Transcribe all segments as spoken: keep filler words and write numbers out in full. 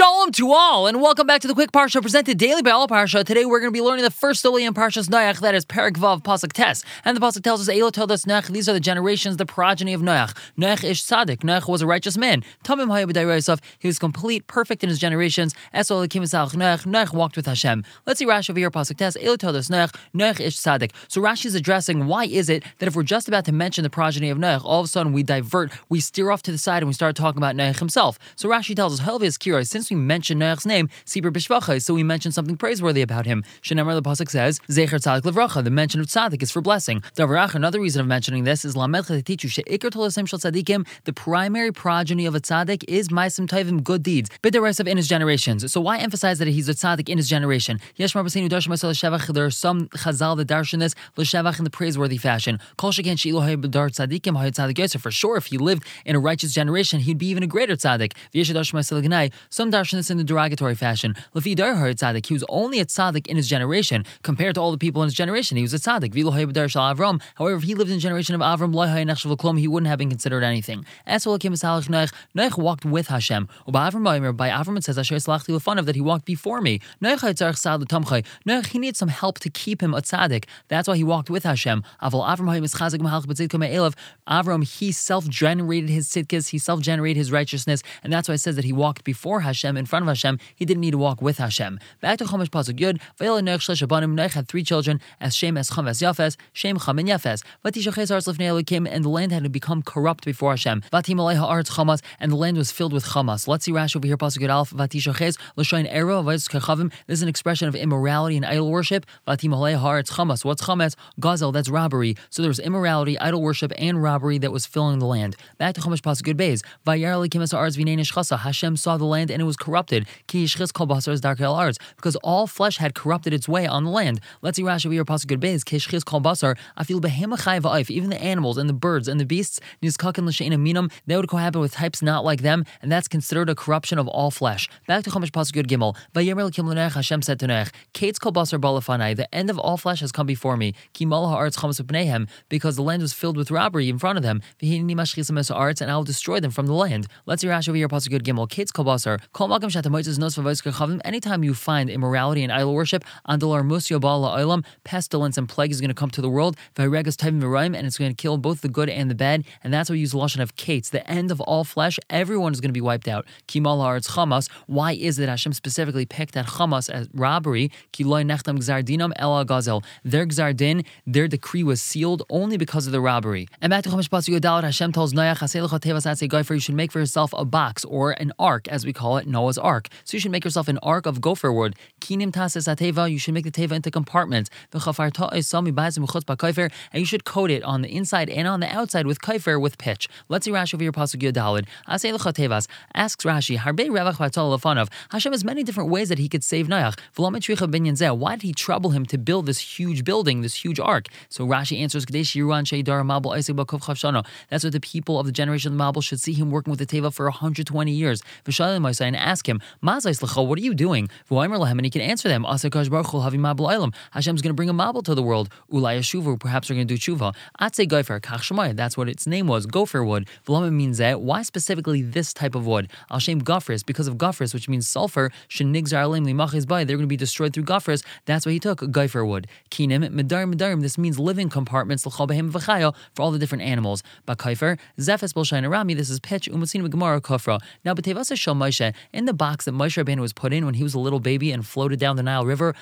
Shalom to all, and welcome back to the Quick Parsha presented daily by All Parsha. Today we're going to be learning the first story in Parshas Noach, that is Perek Vav Pasuk Tes. And the Pasuk tells us, Eilo Todos Noach, these are the generations, the progeny of Noach. Noach ish tzaddik. Noach was a righteous man. Tamim haya b'day Yosef. He was complete, perfect in his generations. Esol Elokim Esach Noach. Noach walked with Hashem. Let's see Rashi over here, Pasuk Tes. Eilo Todos Noach. Noach ish tzaddik. So Rashi is addressing why is it that if we're just about to mention the progeny of Noach, all of a sudden we divert, we steer off to the side, and we start talking about Noach himself. So Rashi tells us, Helvius Kira, since we mentioned Noach's name, Sibur Bishvachai, so we mentioned something praiseworthy about him. Shenemar, the pasuk says, Zecher Tzadik Levracha, the mention of Tzadik is for blessing. Davarach, another reason of mentioning this is Lamedcha to teach you Sheikar Tolasem Shel Tzadikim, the primary progeny of a Tzadik is Maisim Tovim, good deeds. B'deraisav in his generations. So why emphasize that he's a Tzadik in his generation? Yesh Marbasenu Darshim Masel L'Shevach. There are some Chazal that darshan this L'Shevach in the praiseworthy fashion. Kol Sheken She'ilu Hay B'dar Tzadikim Hay Tzadik Yosef. For sure, if he lived in a righteous generation, he'd be even a greater Tzadik. V'yesh Darshim Masel L'Gnai. Some darshan this in the derogatory fashion. Lefi Dar Har Tzadik. He was only a Tzadik in his generation compared to all the people in his generation. He was a Tzadik. V'lo Hay B'dar Shal Avram. However, if he lived in the generation of Avram, Lo Hay Nechshav L'Klom, he wouldn't have been considered anything. Esol Elokim Esach Noach. Noach walked with Hashem. By Avram it says Asher Slachti L'Fanav, that he walked before me. Noach Tzarich Tzad L'Tamchai. Noach, he needs some help to keep him a Tzadik. That's why he walked with Hashem. Aval Avram Hay Mischazik Mahalch B'Tzidkom E'elav. Avram, he self-generated his tzidkis, he self-generated his righteousness, and that's why it says that he walked before Hashem, in front of Hashem. He didn't need to walk with Hashem. Back to Chumash Pasuk Yud. Vayel Noach Shlesh Abanim. Noach had three children, as Shem, as Cham, as Yafes. Shem, Cham, and Yafes. Vatishaches Arz Lifnei Elokim, and the land had to become corrupt before Hashem. Vatim Aleha Arz Chamas, and the land was filled with Chamas. Let's see Rashi over here. Pasuk Yud Alf. Vatishaches L'shayin Ero Vayz Kechavim. This is an expression of immorality and idol worship. Vatim Aleha Arz Chamas. What's Chamas? Gazel. That's robbery. So there was immorality, idol worship, and robbery that was filling the land. Back to Chumash Pasuk Yud Beis. Vayar Elokim es Arz V'nei Nishchasa. Hashem saw the land and it was corrupted. Ki Yishchis Kol Basar es Darkei Arz, because all flesh had corrupted its way on the land. Let's see Rashi over here, Pasuk Yud Beis. Ki Yishchis Kol Basar Afil Behema Chai Va'if. Even the animals and the birds and the beasts, Nizkakin L'Shein Aminam, they would cohabit with types not like them, and that's considered a corruption of all flesh. Back to Chumash Pasuk Yud Gimel. Vayemer Elokim L'Noach. Hashem said to Noach, Kates Kol Basar Balafanai. The end of all flesh has come before me. Ki Mal Ha'arz Chamas B'neihem, because the land was filled with robbery in front of them. V'hinni Mashchisam es Ha'arz, and I will destroy them from the land. Let's see Rashi over here, Pasuk Yud Gimel. Kates Kol Basar. Kol Malkam Shatamoitzes Nos V'Vayz Kechavim. Anytime you find immorality and idol worship, Andalar Musyo Ba'al Ha'olam, pestilence and plague is going to come to the world. V'Haregas Tovim V'Raim, and it's going to kill both the good and the bad. And that's why we use the lashon of Kates, the end of all flesh. Everyone is going to be wiped out. Ki Mal Ha'arz Chamas. Why is it that Hashem specifically picked that Chamas as robbery? Ki Lo Nechtam Gzar Dinam Ela Gazel. Their Gzar Din, their decree was sealed only because of the robbery. And back to Chumash Pasuk Yud Dalet, Hashem tells Noach, Hasei Lecha Tevas Atzei Gopher, you should make for yourself a box, or an ark, as we call it, Noah's Ark. So you should make yourself an ark of gopher wood. Kinim Tases Ateva, you should make the Teva into compartments. V'chafarta Esami Ba'azim Chutz Ba'Kaifer, and you should coat it on the inside and on the outside with kaifer, with pitch. Let's see Rashi over here, Pasuk Yud Dalet. Asei Lecha Tevas, asks Rashi, Harbei Revach V'Atzal Lefanav. Hashem has many different ways that he could save Noach. V'lo Mitzricha Binyan Zeh, why did he trouble him to build this huge building, this huge ark? So Rashi answers, Kadesh Yiruan Sheidar Mabel Isaac Bakov Chavshana. That's what the people of the generation of the Mabel should see him working with the Teva for one hundred twenty years. V'shalim Mosai, and ask him, Mazais Lecha, what are you doing? V'oimer Lahem, and he can answer them, Asakash Baruch Hu Havi Mabel Ilam. Hashem's going to bring a Mabel to the world. Ulai Yeshuvu, perhaps they're going to do tshuva. Atzei Gopher Kach Shemai, that's what its name was, gopher wood. V'lama means that. Why specifically this type of wood? Al Shem Gofris, because of Gofris, which means sulfur. Shenigzar Alim Limachiz Bay, they're going to be destroyed through Gofris. That's why he took gopher wood. Kinim Medarim Medarim, this means living compartments. L'chabehem v'chayo, for all the different animals. Bakaifer Zefes Bolshain Arami, this is pitch. Umasin Gemara Kofra. Now, B'tevasa Shel Moshe, in the box that Moshe Rabbeinu was put in when he was a little baby and floated down the Nile River,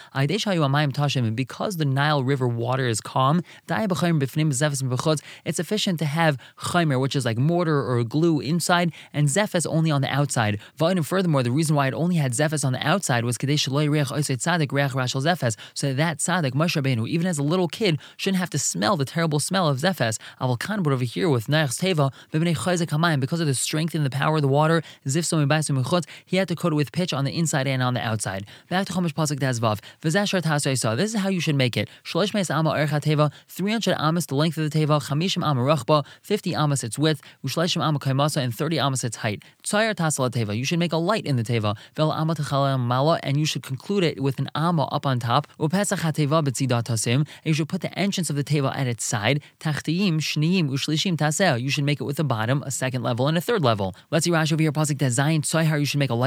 and because the Nile River water is calm, it's sufficient to have chaymer, which is like mortar or glue inside, and zephes only on the outside. And furthermore, the reason why it only had zephes on the outside was so that that tzaddik, Moshe Rabbeinu, even as a little kid, shouldn't have to smell the terrible smell of zephes. But over here with Noach's teva, because of the strength and the power of the water, he had to coat it with pitch on the inside and on the outside. Back to Chumash Pasuk Dazvav. This is how you should make it. three hundred amas the length of the teva, chamishim am rachba, fifty amas its width, u'shleishim am kaimasa, and thirty amas its height. Tzayar tasala teva, you should make a light in the teva. Vel amma techala mala, and you should conclude it with an amma up on top. Upesach hateva b'tzidat tasim, and you should put the entrance of the teva at its side. Tachtiyim shniyim ushlishim taseh, you should make it with a bottom, a second level, and a third level. Let's see Rashi over here. Pasuk Dazayin tzayar, you should make a light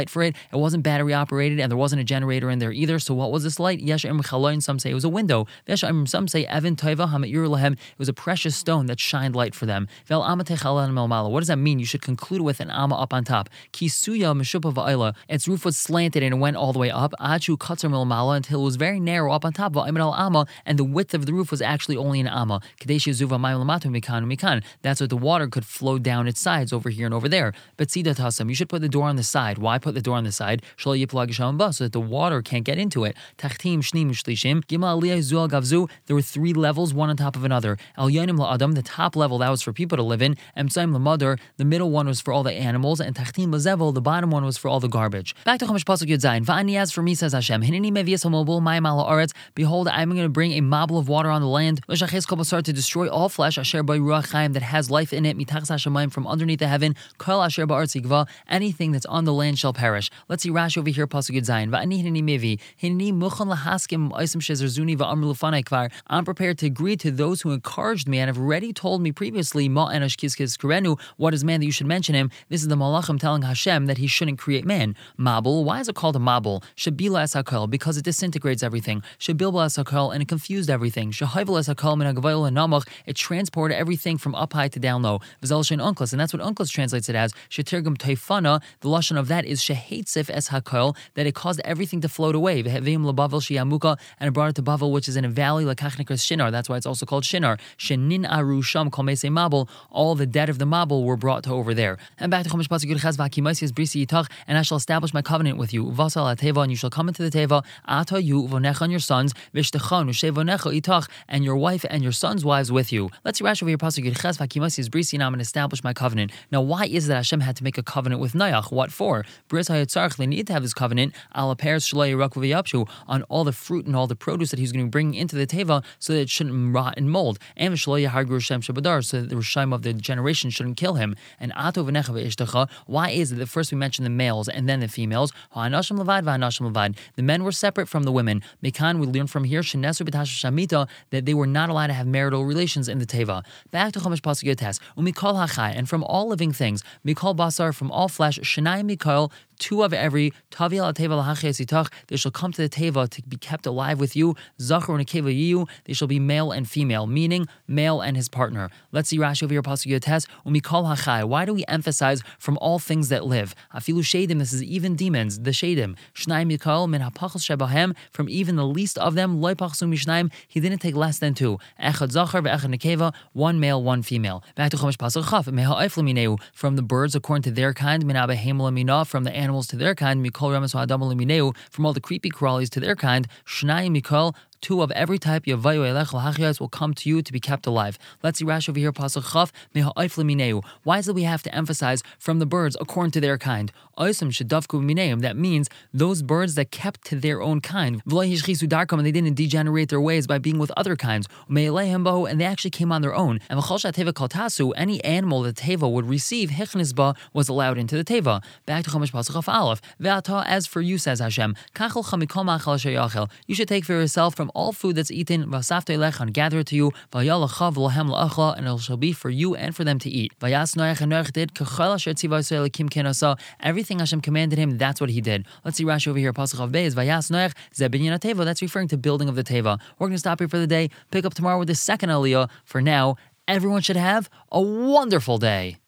light for it. It wasn't battery operated, and there wasn't a generator in there either. So what was this light? Yesh Im Chaloin, some say it was a window. Yesh Im, some say Evan Toiva Hama'ir Lahem. It was a precious stone that shined light for them. Vel Ama Techalan Melmala. What does that mean? You should conclude with an Ama up on top. Kisuya Meshupa Va'ila. Its roof was slanted and it went all the way up. Achu Katzar Melmala, until it was very narrow up on top. Va'imad al Ama, and the width of the roof was actually only an Ama. Kadeshi Zuva Mayim Lamatu Mikan Mikan. That's so the water could flow down its sides over here and over there. But Sida Tasam, you should put the door on the side. Why put the door on the side? So that the water can't get into it. Tachtim Shnim Shlishim. Gimel Aliyah Zual Gavzu. There were three levels, one on top of another. El Yanim LaAdam, the top level, that was for people to live in. Emtzaim LaMadar, the middle one was for all the animals. And Tachtim Lazevel, the bottom one was for all the garbage. Back to Chumash Pasuk Yud Zayin. Va'ani, as for me, says Hashem, Hineni mevias hamobul mayim ala aretz. Behold, I'm going to bring a mobble of water on the land. L'shachez kol basar, to destroy all flesh. Asher by ruach chaim, that has life in it. Mitachas hashamayim, from underneath the heaven. Kol asher ba'aretz yigva, anything that's on the land shall perish. Let's see Rashi over here, Pasuk Yud Zayin. Va'ani hineni mevi. Hineni muchan lahaskim oisim shezerzuni va'amru lefanai kvar. I'm prepared to agree to those who encouraged me and have already told me previously, Ma enosh kizkiz kurenu, what is man that you should mention him? This is the malachim telling Hashem that he shouldn't create man. Mabul, why is it called a mabul? Shabila es hakol, because it disintegrates everything. Shabilba es hakol, and it confused everything. Shahayvel es hakol min hagavayil and namach, it transported everything from up high to down low. V'zel shein unklas, and that's what unklas translates it as. Shetirgum taifana, the lashon of that is shehetzif es hakol, that it caused everything to float away. V'hevim lebavel shiyamuka, and it brought it to Bavel, which is in a valley like Kachnikras Shinar. That's why it's also called Shinar. Shenin aru sham kol meisei mabul, all the dead of the mabul were brought to over there. And back to Chumash Pasuk Yud Ches v'hakimaisias brisi yitach, and I shall establish my covenant with you. Vasal ateva, and you shall come into the teva. Ata you uvonecha, and your sons, vishtechan ushevonecha itach, and your wife and your sons' wives with you. Let's see Rashi over here. Pasuk Yud Ches v'hakimaisias brisi, and I'm going to establish my covenant. Now, why is it that Hashem had to make a covenant with Noach? What for? Bris hayatzarch, they need to have this covenant. Ala peres shalei yirak v'yapshu, on all the fruit and all the produce that he's going to bring into the teva, so that it shouldn't rot and mold. And shalei yahargu Hashem shabadar, so that the Rishayim of the generation shouldn't kill him. And ato v'necha v'ishtecha, why is it that first we mention the males and then the females? Ha'anashim levad v'hanashim levad. The men were separate from the women. Mekan, we learn from here, shenesu b'tasha shamita, that they were not allowed to have marital relations in the teva. Back to Chumash Pasuk Yotes. Umikol hachai, and from all living things, mikol basar, from all flesh, shenai mikol, two of every, taviel ateva lahachias itach, they shall come to the teva to be kept alive with you. Zachar and akeva yiyu, they shall be male and female, meaning male and his partner. Let's see Rashi over here, Pasuk Yotes. Umikol hachai. Why do we emphasize from all things that live? Afilu shadim, this is even demons, the shadim. Shnai mikol min hapachos shebahem, from even the least of them, loy pachsu mishnaim, he didn't take less than two. Echad zachar ve'echad nekeva, one male, one female. Back to Chumash Pasuk Chaf. Meha oifle mineu, from the birds according to their kind, min abehem lamina, from the animals to their kind, mikol ramas ha'adam lemineu, from all the creepy crawlies to their kind, shnai mikol, two of every type, Yavayu Elech L'Hachiyas, will come to you to be kept alive. Let's see Rashi over here, Pasuk Chaf, Meha'oif Lemineu. Why is it we have to emphasize from the birds according to their kind? Oisam Shadavku Mineum. That means those birds that kept to their own kind. V'lo Yishchisu Darkam, and they didn't degenerate their ways by being with other kinds. Me'elehem Bahu, and they actually came on their own. And V'chol Shateva Kaltasu, any animal that Teva would receive, Hechnisba, was allowed into the Teva. Back to Chumash Pasuk Chaf Aleph. Ve'ata, as for you, says Hashem, Kachel Chamikol Ma'achal Sheyachel. You should take for yourself from all food that's eaten, v'asafte lech, and gather it to you, v'yalachav l'hem la'achla, and it shall be for you and for them to eat. V'yas Noach, and Noach did, k'chol asher tziva Yisrael kim kenasa, everything Hashem commanded him, that's what he did. Let's see Rashi over here, Pasuk Chav Beis, v'yas Noach, ze binyan teva, that's referring to building of the teva. We're going to stop here for the day, pick up tomorrow with the second aliyah. For now, everyone should have a wonderful day.